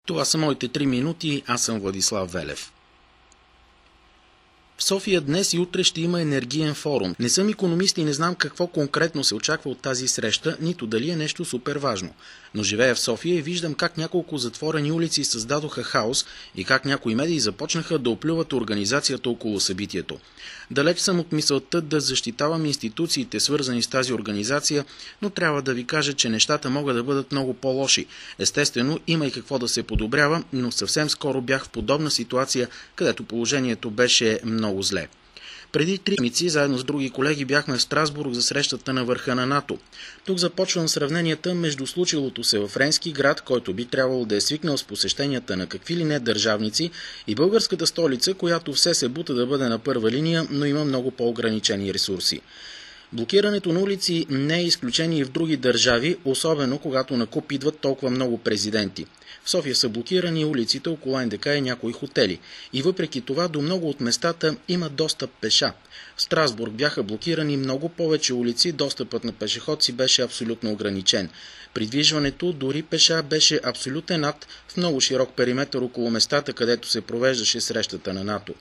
Това са моите 3 минути, аз съм Владислав Велев. В София днес и утре ще има енергиен форум. Не съм икономист и не знам какво конкретно се очаква от тази среща, нито дали е нещо супер важно. Но живея в София и виждам как няколко затворени улици създадоха хаос и как някои медии започнаха да оплюват организацията около събитието. Далеч съм от мисълта да защитавам институциите, свързани с тази организация, но трябва да ви кажа, че нещата могат да бъдат много по-лоши. Естествено, има и какво да се подобрява, но съвсем скоро бях в подобна ситуация, където положението беше много зле. Преди 3 седмици, заедно с други колеги, бяхме в Страсбург за срещата на върха на НАТО. Тук започвам сравненията между случилото се във френски град, който би трябвало да е свикнал с посещенията на какви ли не държавници, и българската столица, която все се бута да бъде на първа линия, но има много по-ограничени ресурси. Блокирането на улици не е изключение и в други държави, особено когато на куп идват толкова много президенти. В София са блокирани улиците около НДК и някои хотели. И въпреки това до много от местата има достъп пеша. В Страсбург бяха блокирани много повече улици, достъпът на пешеходци беше абсолютно ограничен. Придвижването дори пеша беше абсолютен акт в много широк периметър около местата, където се провеждаше срещата на НАТО.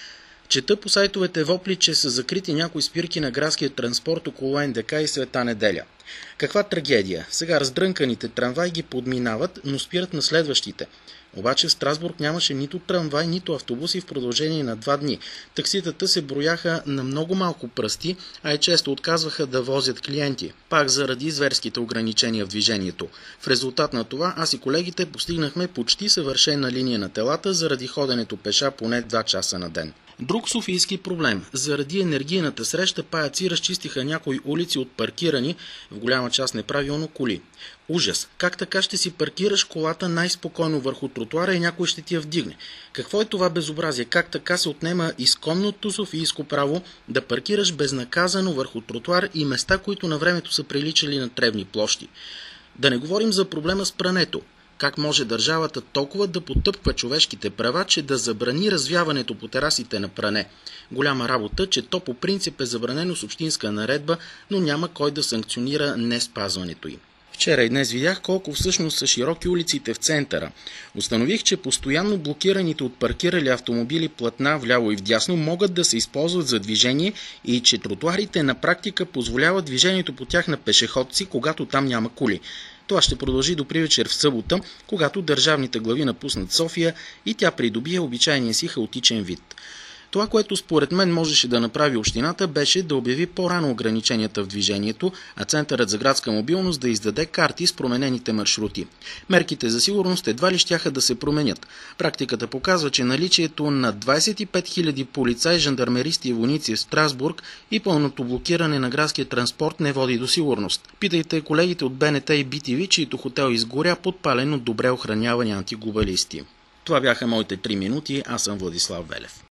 Чета по сайтовете вопли, че са закрити някои спирки на градския транспорт около НДК и Света неделя. Каква трагедия! Сега раздрънканите трамваи ги подминават, но спират на следващите. Обаче в Страсбург нямаше нито трамвай, нито автобуси в продължение на 2 дни. Такситата се брояха на много малко пръсти, а и често отказваха да возят клиенти. Пак заради зверските ограничения в движението. В резултат на това аз и колегите постигнахме почти съвършена линия на телата заради ходенето пеша поне 2 часа на ден. Друг софийски проблем. Заради енергийната среща паяци разчистиха някои улици от паркирани, в голяма част неправилно, коли. Ужас! Как така ще си паркираш колата най-спокойно върху тротуара и някой ще ти я вдигне? Какво е това безобразие? Как така се отнема изконното софийско право да паркираш безнаказано върху тротуар и места, които на времето са приличали на тревни площи? Да не говорим за проблема с прането. Как може държавата толкова да потъпква човешките права, че да забрани развяването по терасите на пране? Голяма работа, че то по принцип е забранено с общинска наредба, но няма кой да санкционира не спазването им. Вчера и днес видях колко всъщност са широки улиците в центъра. Установих, че постоянно блокираните от паркирали автомобили платна вляво и вдясно могат да се използват за движение и че тротуарите на практика позволяват движението по тях на пешеходци, когато там няма коли. Това ще продължи до привечер в събота, когато държавните глави напуснат София и тя придобие обичайния си хаотичен вид. Това, което според мен можеше да направи общината, беше да обяви по-рано ограниченията в движението, а Центърът за градска мобилност да издаде карти с променените маршрути. Мерките за сигурност едва ли щяха да се променят. Практиката показва, че наличието на 25 000 полицаи, жандармеристи и войници в Страсбург и пълното блокиране на градския транспорт не води до сигурност. Питайте колегите от БНТ и BTV, чието хотел изгоря подпален от добре охранявани антиглобалисти. Това бяха моите 3 минути, аз съм Владислав Велев.